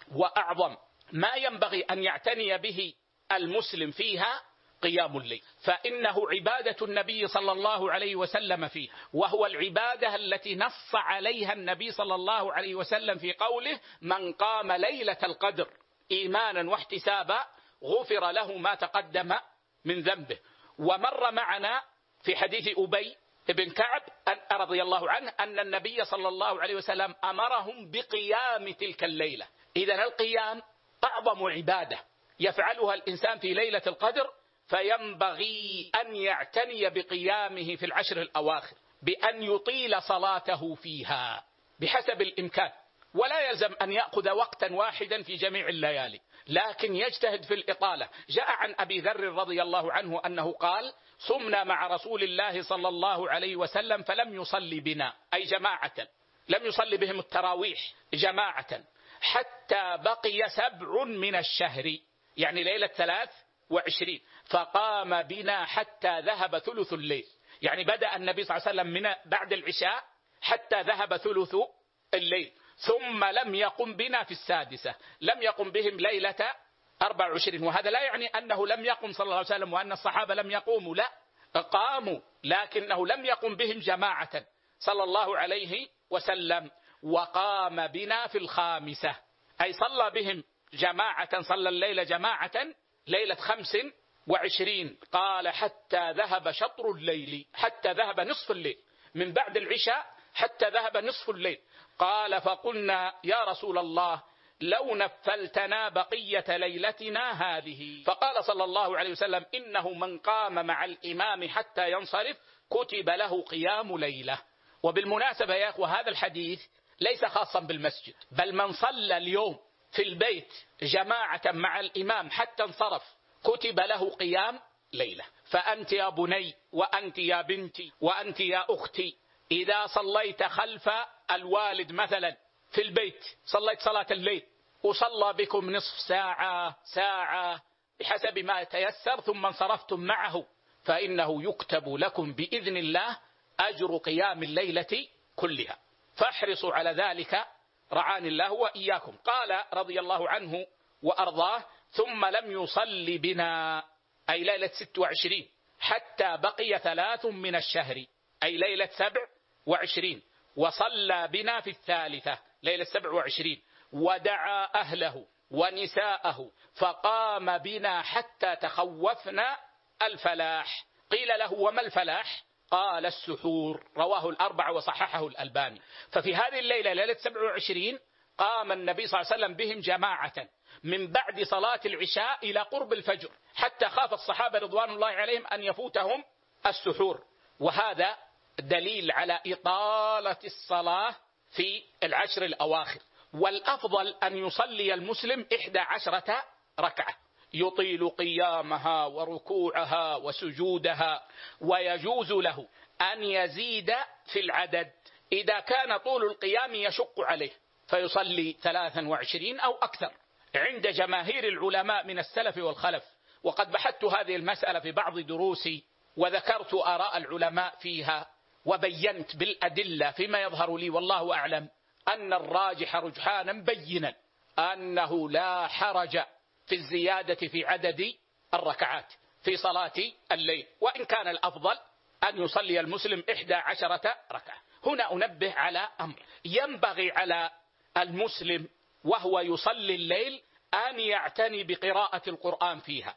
وأعظم ما ينبغي أن يعتني به المسلم فيها قيام الليل، فإنه عبادة النبي صلى الله عليه وسلم فيها، وهو العبادة التي نص عليها النبي صلى الله عليه وسلم في قوله: من قام ليلة القدر إيمانا واحتسابا غفر له ما تقدم من ذنبه. ومر معنا في حديث أبي بن كعب رضي الله عنه أن النبي صلى الله عليه وسلم أمرهم بقيام تلك الليلة. إذن القيام أعظم عبادة يفعلها الإنسان في ليلة القدر، فينبغي أن يعتني بقيامه في العشر الأواخر بأن يطيل صلاته فيها بحسب الإمكان، ولا يلزم أن يأخذ وقتا واحدا في جميع الليالي، لكن يجتهد في الإطالة. جاء عن أبي ذر رضي الله عنه أنه قال: صمنا مع رسول الله صلى الله عليه وسلم فلم يصلي بنا، أي جماعة، لم يصلي بهم التراويح جماعة، حتى بقي 7 من الشهر، يعني ليلة 23، فقام بنا حتى ذهب ثلث الليل. يعني بدأ النبي صلى الله عليه وسلم من بعد العشاء حتى ذهب ثلث الليل، ثم لم يقم بنا في 6، لم يقم بهم ليلة 24. وهذا لا يعني أنه لم يقم صلى الله عليه وسلم وأن الصحابة لم يقوموا، لا، قاموا، لكنه لم يقم بهم جماعة صلى الله عليه وسلم. وقام بنا في 5، أي صلى بهم جماعة، صلى الليل جماعة ليلة 25. قال: حتى ذهب شطر الليل، حتى ذهب نصف الليل، من بعد العشاء حتى ذهب نصف الليل. قال: فقلنا يا رسول الله لو نفلتنا بقية ليلتنا هذه. فقال صلى الله عليه وسلم: إنه من قام مع الإمام حتى ينصرف كتب له قيام ليلة. وبالمناسبة يا أخوة، هذا الحديث ليس خاصا بالمسجد، بل من صلى اليوم في البيت جماعة مع الإمام حتى انصرف كتب له قيام ليلة. فأنت يا بني، وأنت يا بنتي، وأنت يا أختي، إذا صليت خلف الوالد مثلا في البيت، صليت صلاة الليل وصلى بكم نصف ساعة بحسب ما يتيسر، ثم انصرفتم معه، فإنه يكتب لكم بإذن الله أجر قيام الليلة كلها. فاحرصوا على ذلك رعاني الله وإياكم. قال رضي الله عنه وأرضاه: ثم لم يصلي بنا، أي ليلة 26، حتى بقي 3 من الشهر، أي ليلة 27، وصلى بنا في 3 ليلة 27، ودعا أهله ونساءه، فقام بنا حتى تخوفنا الفلاح. قيل له: وما الفلاح؟ قال: السحور. رواه ال4 وصححه الألباني. ففي هذه الليلة ليلة 27 قام النبي صلى الله عليه وسلم بهم جماعة من بعد صلاة العشاء إلى قرب الفجر، حتى خاف الصحابة رضوان الله عليهم أن يفوتهم السحور. وهذا دليل على إطالة الصلاة في العشر الأواخر. والأفضل أن يصلي المسلم 11 ركعة، يطيل قيامها وركوعها وسجودها، ويجوز له أن يزيد في العدد إذا كان طول القيام يشق عليه، فيصلي 23 أو أكثر عند جماهير العلماء من السلف والخلف. وقد بحثت هذه المسألة في بعض دروسي وذكرت آراء العلماء فيها، وبينت بالأدلة فيما يظهر لي والله أعلم أن الراجح رجحانا بينا أنه لا حرج في الزيادة في عدد الركعات في صلاة الليل، وإن كان الأفضل أن يصلي المسلم 11 ركعة. هنا أنبه على أمر: ينبغي على المسلم وهو يصلي الليل أن يعتني بقراءة القرآن فيها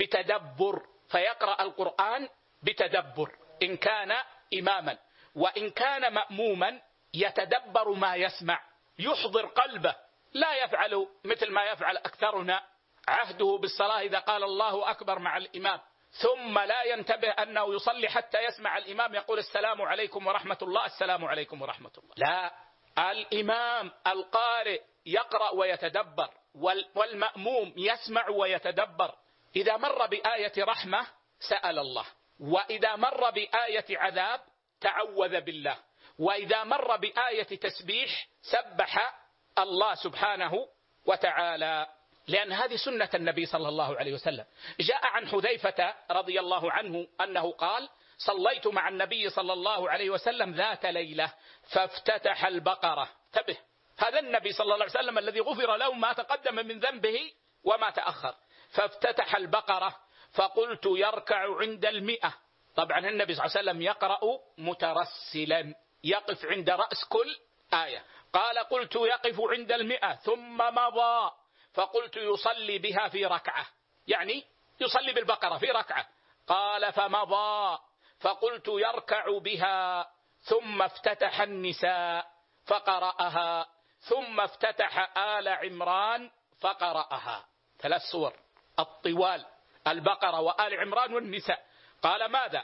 بتدبر، فيقرأ القرآن بتدبر إن كان إماما، وإن كان مأموما يتدبر ما يسمع، يحضر قلبه، لا يفعل مثل ما يفعل أكثرنا، عهده بالصلاة إذا قال الله أكبر مع الإمام ثم لا ينتبه أنه يصلي حتى يسمع الإمام يقول: السلام عليكم ورحمة الله، السلام عليكم ورحمة الله. لا، الإمام القارئ يقرأ ويتدبر، والمأموم يسمع ويتدبر. إذا مر بآية رحمة سأل الله، وإذا مر بآية عذاب تعوذ بالله، وإذا مر بآية تسبيح سبح الله سبحانه وتعالى، لأن هذه سنة النبي صلى الله عليه وسلم. جاء عن حذيفة رضي الله عنه أنه قال: صليت مع النبي صلى الله عليه وسلم ذات ليلة فافتتح البقرة، هذا النبي صلى الله عليه وسلم الذي غفر له ما تقدم من ذنبه وما تأخر. فافتتح البقرة فقلت يركع عند 100. طبعا النبي صلى الله عليه وسلم يقرأ مترسلا، يقف عند رأس كل آية. قال قلت يقف عند 100 ثم مضى فقلت يصلي بها في ركعة، يعني يصلي بالبقرة في ركعة. قال فمضى فقلت يركع بها ثم افتتح النساء فقرأها ثم افتتح آل عمران فقرأها. 3 سور الطوال، البقرة وآل عمران والنساء. قال ماذا؟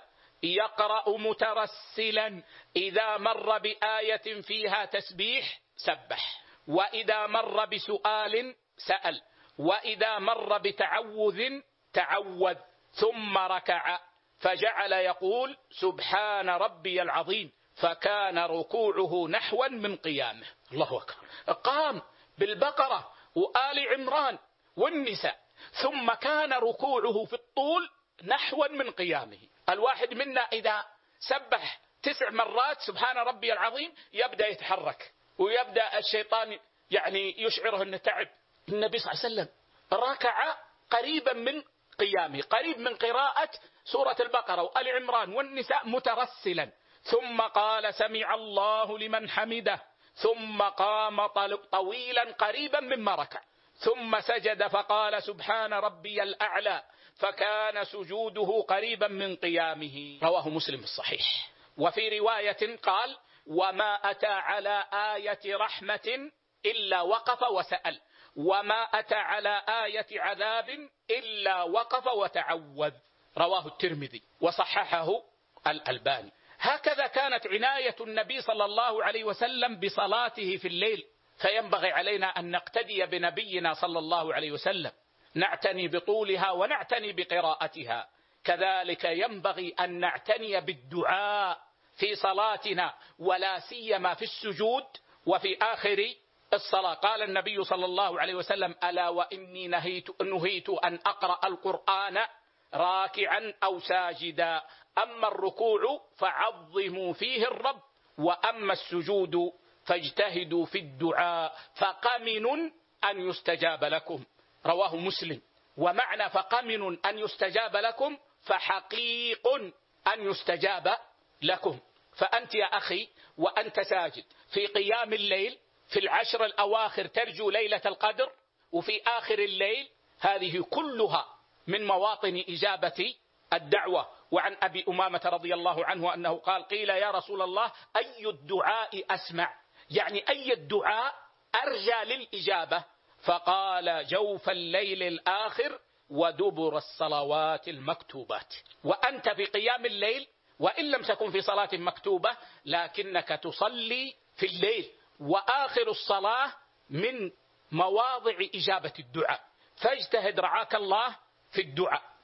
يقرأ مترسلا، إذا مر بآية فيها تسبيح سبح، وإذا مر بسؤال سأل، وإذا مر بتعوذ تعوذ، ثم ركع فجعل يقول سبحان ربي العظيم، فكان ركوعه نحوا من قيامه. الله أكبر. قام بالبقرة وآل عمران والنساء، ثم كان ركوعه في الطول نحوا من قيامه. الواحد منا إذا سبح 9 مرات سبحان ربي العظيم يبدأ يتحرك، ويبدأ الشيطان يعني يشعره أنه تعب. النبي صلى الله عليه وسلم ركع قريبا من قيامه، قريب من قراءة سورة البقرة وآل عمران والنساء مترسلا، ثم قال سمع الله لمن حمده، ثم قام طويلا قريبا مما ركع، ثم سجد فقال سبحان ربي الأعلى، فكان سجوده قريبا من قيامه. رواه مسلم الصحيح. وفي رواية قال وما أتى على آية رحمة إلا وقف وسأل، وما أتى على آية عذاب إلا وقف وتعوذ. رواه الترمذي وصححه الألباني. هكذا كانت عناية النبي صلى الله عليه وسلم بصلاته في الليل، فينبغي علينا أن نقتدي بنبينا صلى الله عليه وسلم، نعتني بطولها ونعتني بقراءتها. كذلك ينبغي أن نعتني بالدعاء في صلاتنا، ولا سيما في السجود وفي آخر الصلاة. قال النبي صلى الله عليه وسلم ألا وإني نهيت أن أقرأ القرآن راكعا أو ساجدا، أما الركوع فعظموا فيه الرب، وأما السجود فاجتهدوا في الدعاء فقمن أن يستجاب لكم. رواه مسلم. ومعنى فقمن أن يستجاب لكم فحقيق أن يستجاب لكم. فأنت يا أخي وأنت ساجد في قيام الليل في 10 الأواخر ترجو ليلة القدر، وفي آخر الليل، هذه كلها من مواطن إجابة الدعوة. وعن أبي أمامة رضي الله عنه أنه قال قيل يا رسول الله أي الدعاء أسمع، يعني أي الدعاء أرجى للإجابة؟ فقال جوف الليل الآخر ودبر الصلوات المكتوبات. وأنت في قيام الليل وإن لم تكن في صلاة مكتوبة لكنك تصلي في الليل، وآخر الصلاة من مواضع إجابة الدعاء، فاجتهد رعاك الله في الدعاء.